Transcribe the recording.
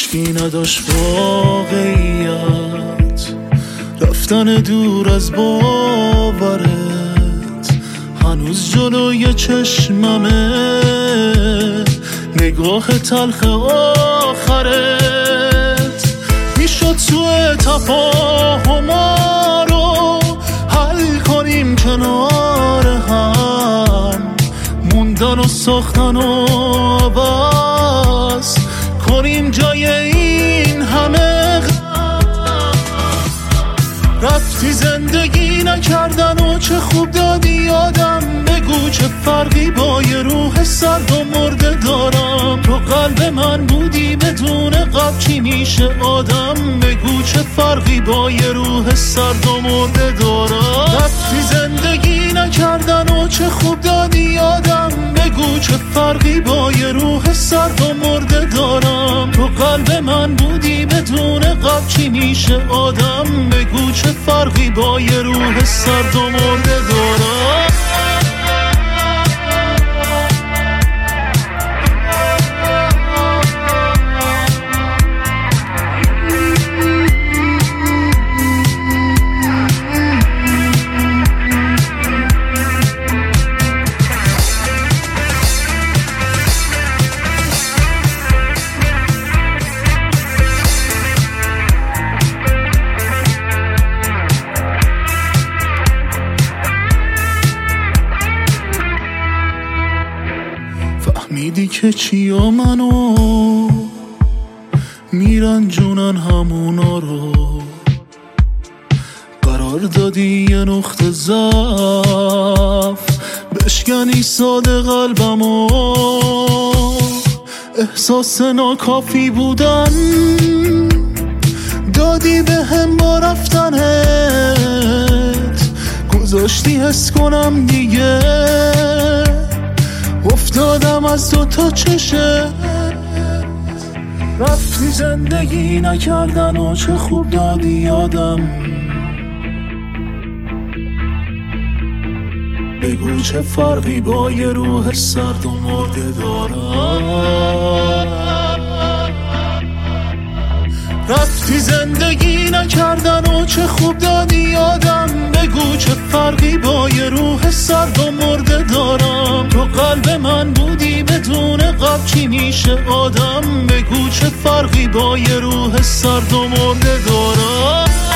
هیچکی نداشت واقعیت، رفتن دور از باورت هنوز جلوی چشممه، نگاه تلخ آخرت. میشد سوء تفاهما رو حل کنیم کنار هم، موندن و ساختن و عوض کنیم جای این همه. رفتی زندگی نکردن و چه خوب دادی یادم، بگو چه فرقی با یه روح سرد و مرده دارم. تو قلب من بودی بدون قلب چی میشه آدم، بگو چه فرقی با یه روح سرد و مرده دارم. رفتی زندگی نکردن و چه خوب دادی یادم، بگو چه فرقی با یه روح سرد و مرده دارم. تو قلب من بودی بدون قلب چی میشه آدم، بگو چه فرقی با یه روح سرد و مرده دارم. فهمیدی که چیا منو میرنجونن همونا رو، قرار دادی یه نقطه ضعف بشکنی ساده قلبمو. احساس ناکافی بودن دادی به هم با رفتنت، گذاشتی حس کنم دیگه افتادم از دوتا چشه. رفتی زندگی نکردن و چه خوب دادی یادم، بگو چه فرقی با یه روح سرد و مرده دارم. رفتی زندگی نکردن و چه خوب دادی یادم، بگو چه فرقی با یه روح سرد و مرده دارم. تو قلب من بودی بدون قلب چی میشه آدم، بگو چه فرقی با یه روح سرد و مرده دارم.